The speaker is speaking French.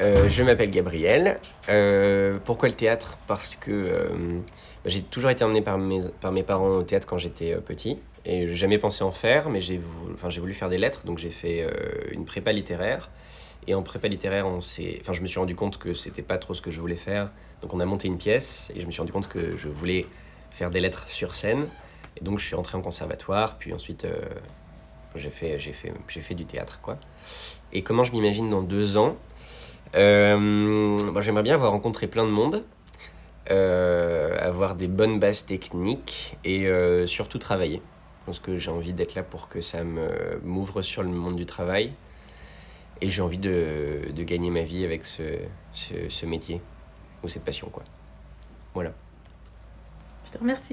Je m'appelle Gabriel. Pourquoi le théâtre? Parce que j'ai toujours été emmené par mes parents au théâtre quand j'étais petit. Et j'ai jamais pensé en faire, mais j'ai voulu faire des lettres, donc j'ai fait une prépa littéraire. Et en prépa littéraire, je me suis rendu compte que c'était pas trop ce que je voulais faire. Donc on a monté une pièce, et je me suis rendu compte que je voulais faire des lettres sur scène. Et donc je suis entré en conservatoire, puis ensuite j'ai fait du théâtre, quoi. Et comment je m'imagine dans 2 ans? J'aimerais bien avoir rencontré plein de monde, avoir des bonnes bases techniques et surtout travailler. Je pense que j'ai envie d'être là pour que ça m'ouvre sur le monde du travail. Et j'ai envie de gagner ma vie avec ce métier, ou cette passion, quoi. Voilà. Je te remercie.